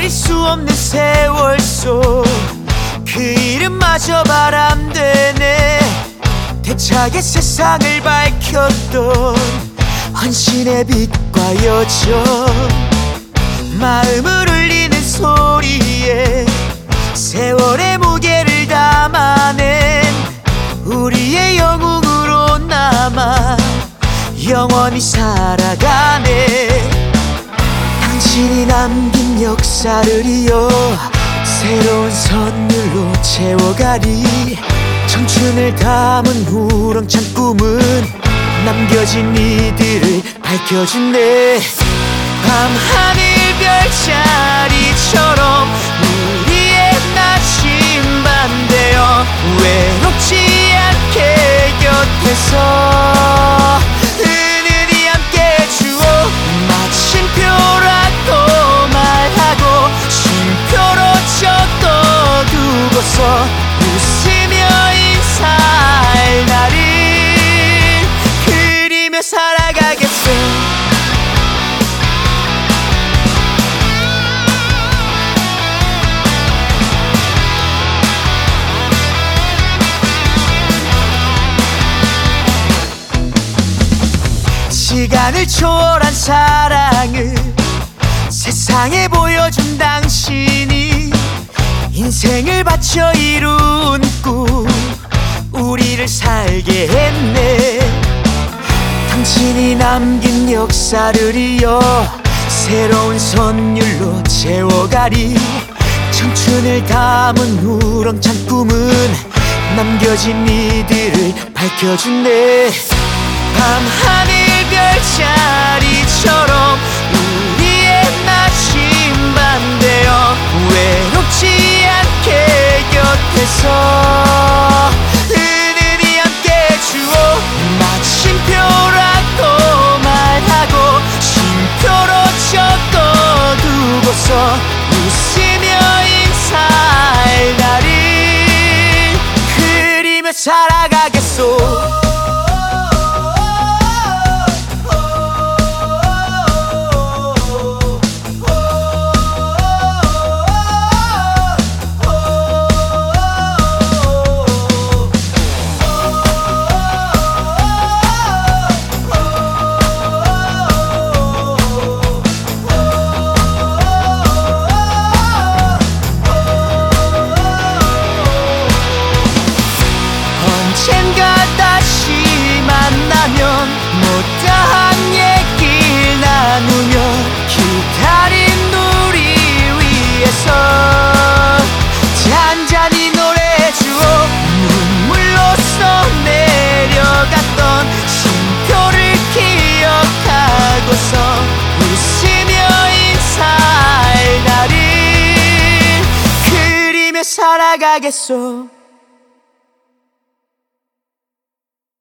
기다릴 수 없는 세월 속 그 이름마저 바람되네. 대차게 세상을 밝혔던 헌신의 빛과 여정, 마음을 울리는 소리에 세월의 무게를 담아낸 우리의 영웅으로 남아 영원히 살아가네. 당신이 남긴 역사를 이어 새로운 선율로 채워가리. 청춘을 담은 우렁찬 꿈은 남겨진 이들을 밝혀준네. 밤하늘 별자리처럼 우리의 나침반되어 외롭지 않게 곁에서 은은히 함께 주어 마침표라고 말하고 쉼표로 적어두고서 웃으며 인사할 날을 그리며 살아가겠어. 시간을 초월한 사랑을 세상에 보여준 당신이 인생을 바쳐 이룬 꿈 우리를 살게 했네. 당신이 남긴 역사를 이어 새로운 선율로 채워가리. 청춘을 담은 우렁찬 꿈은 남겨진 이들을 밝혀준네. 밤하늘 별자리처럼 우리의 나침반되어 외롭지 않게 곁에서 은은히 함께 주어 마침표라고 말하고 쉼표로 적어두고서 웃으며 인사할 날을 그리며 살아가겠소. 언젠가 다시 만나면 못다한 얘기를 나누며 기다린 우리 위해서 잔잔히 노래 주어 눈물로써 내려갔던 쉼표를 기억하고서 웃으며 인사할 날을 그리며 살아가겠소.